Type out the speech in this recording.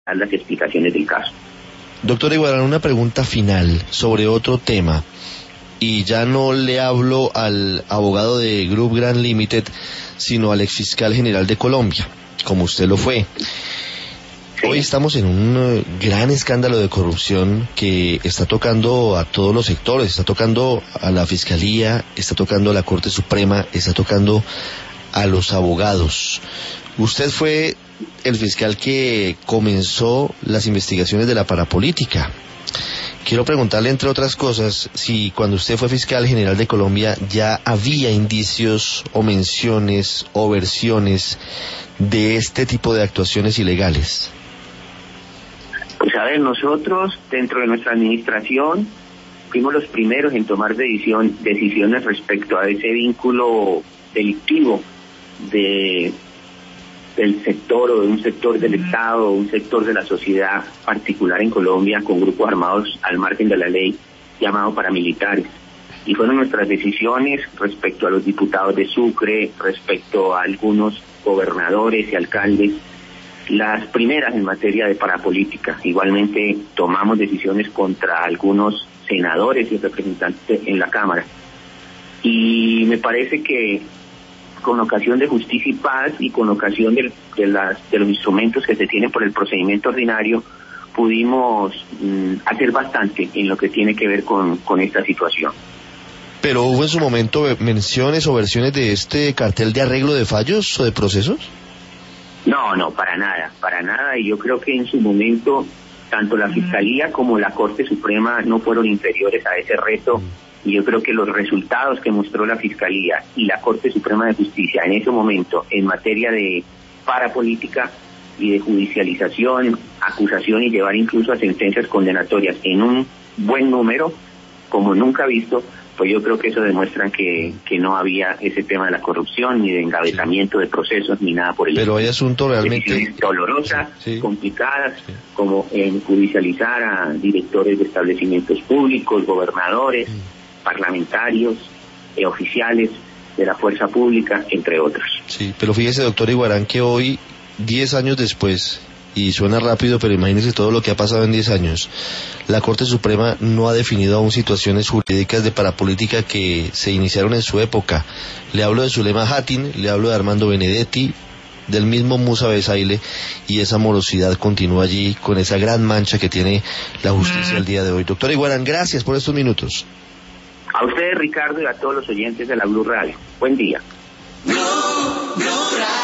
dar las explicaciones del caso. Doctor Iguarán, una pregunta final sobre otro tema, y ya no le hablo al abogado de Group Grand Limited, sino al exfiscal general de Colombia, como usted lo fue. Sí. Hoy estamos en un gran escándalo de corrupción que está tocando a todos los sectores, está tocando a la Fiscalía, está tocando a la Corte Suprema, está tocando a los abogados. Usted fue el fiscal que comenzó las investigaciones de la parapolítica. Quiero preguntarle, entre otras cosas, si cuando usted fue fiscal general de Colombia ya había indicios o menciones o versiones de este tipo de actuaciones ilegales. Pues a ver, nosotros dentro de nuestra administración fuimos los primeros en tomar decisiones respecto a ese vínculo delictivo del sector o de un sector del Estado o un sector de la sociedad particular en Colombia con grupos armados al margen de la ley llamados paramilitares. Y fueron nuestras decisiones respecto a los diputados de Sucre, respecto a algunos gobernadores y alcaldes, las primeras en materia de parapolítica. Igualmente tomamos decisiones contra algunos senadores y representantes en la Cámara. Y me parece que con ocasión de Justicia y Paz y con ocasión de los instrumentos que se tienen por el procedimiento ordinario, pudimos hacer bastante en lo que tiene que ver con esta situación. ¿Pero hubo en su momento menciones o versiones de este cartel de arreglo de fallos o de procesos? No, para nada, y yo creo que en su momento tanto la Fiscalía como la Corte Suprema no fueron inferiores a ese reto. Y yo creo que los resultados que mostró la Fiscalía y la Corte Suprema de Justicia en ese momento en materia de parapolítica y de judicialización, acusación y llevar incluso a sentencias condenatorias en un buen número, como nunca visto, pues yo creo que eso demuestra que no había ese tema de la corrupción, ni de engavetamiento de procesos, ni nada por el estilo. Pero hay asuntos realmente decisiones dolorosas, complicadas, como en judicializar a directores de establecimientos públicos, gobernadores, parlamentarios, oficiales de la fuerza pública, entre otros. Sí, pero fíjese, doctor Iguarán, que hoy, 10 años después, y suena rápido, pero imagínese todo lo que ha pasado en 10 años, la Corte Suprema no ha definido aún situaciones jurídicas de parapolítica que se iniciaron en su época. Le hablo de Zulema Hattin, le hablo de Armando Benedetti, del mismo Musa Besaile, y esa morosidad continúa allí con esa gran mancha que tiene la justicia al día de hoy. Doctor Iguarán, gracias por estos minutos. A ustedes, Ricardo, y a todos los oyentes de la Blue Radio. Buen día.